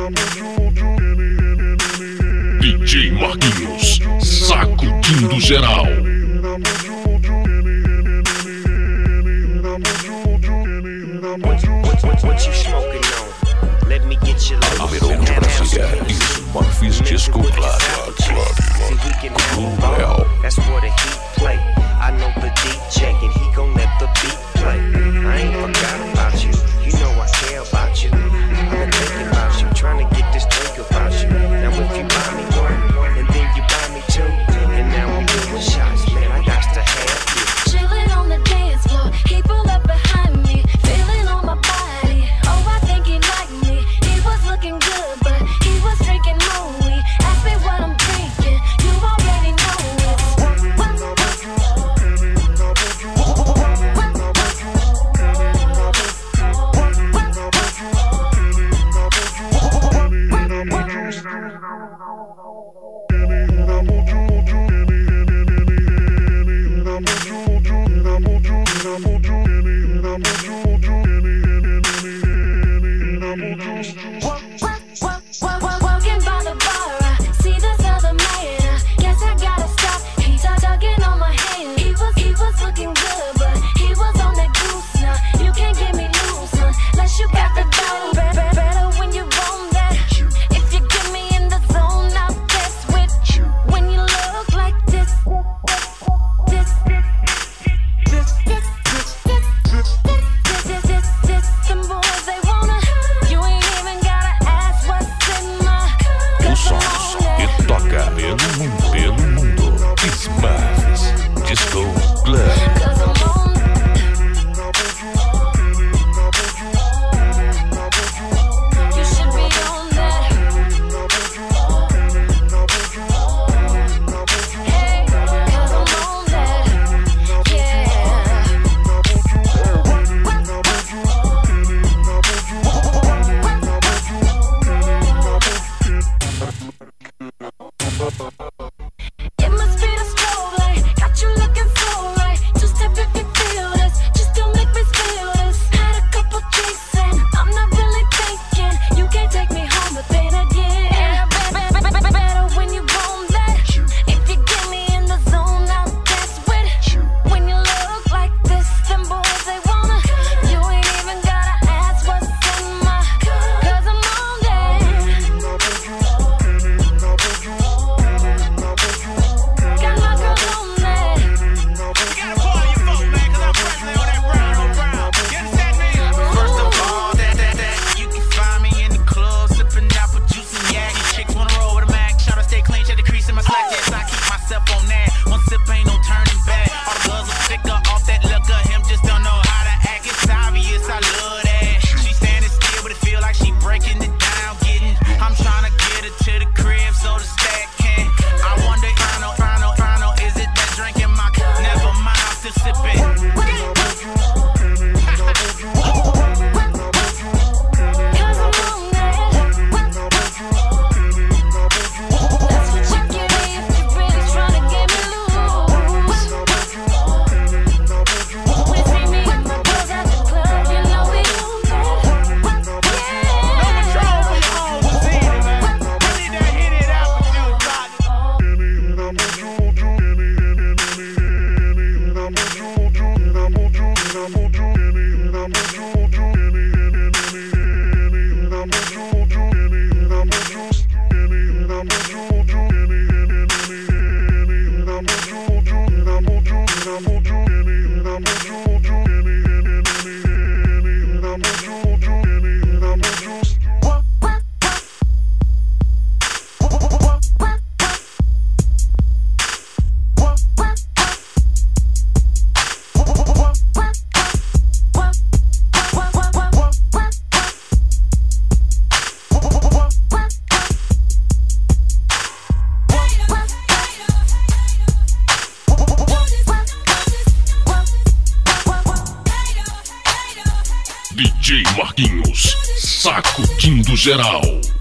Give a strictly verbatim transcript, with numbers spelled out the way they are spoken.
D J Marquinhos, sacudindo geral. What you smoking on? Let me get you like Número um de Brasília, Smurfs Disco Club. See, we can have ball. That's where the heat play. I know the D J and he gon' let the beat play. I ain't forgot about you. You know I care about you. I've been thinking about you, trying to get this drink about you. Now if you buy me one, and then you buy me two, and now we doing shots, man, I got to have you. Chillin' on the dance floor, he pulled up behind me, feeling on my body. Oh, I think he liked me. He was looking good, but he was drinking Moe. Ask me what I'm drinking, you already know it. Walking by the bar, I see this other man. Guess I gotta stop. He started tugging on my hand. He was, he was looking good, but he was on that goose now. You can't get me loose, huh? Unless you got the dough. Better, better when you roam that. If you get me in the zone, I'll test with. When you look like this, this, this, this, this, this, this, this, this, them boys they wanna. You ain't even gotta ask what's in my. O som que toca pelo mundo, pelo mundo. Smurfs Disco Club. Cause I'm on. You should be on that. Hey, cause I'm on that. Yeah. It must be the strobe light, got you looking so right. Two step if you feel this, just don't make me feel this. Had a couple drinks and I'm not really thinking. You can't take me home, but then again, better, better when you roam that. If you get me in the zone, I'll dance with. When you look like this, them boys they wanna. You ain't even gotta ask what's in my. Cause I'm on that. Got my girl on that. First of all, that, that, that, you can find me in the club, sipping apple juice and yak. Chicks wanna roll with a Mac, try to stay clean, check the crease in my slack. Yes, I keep myself on that. One sip ain't no turning back. All the girls look thicker off that liquor. Him just don't know how to act. It's obvious, I love that. She standing still, but it feel like she breaking it down. Getting, I'm trying to get her to the crib so the stack can. I wonder, final, final, final, is it that drink in my cup? Never mind, I'm still sipping. Cause I'm on that. That's what you get if you really tryna get me loose. When you see me and my girls at the club, you know we on that. D J Marquinhos, sacudindo geral.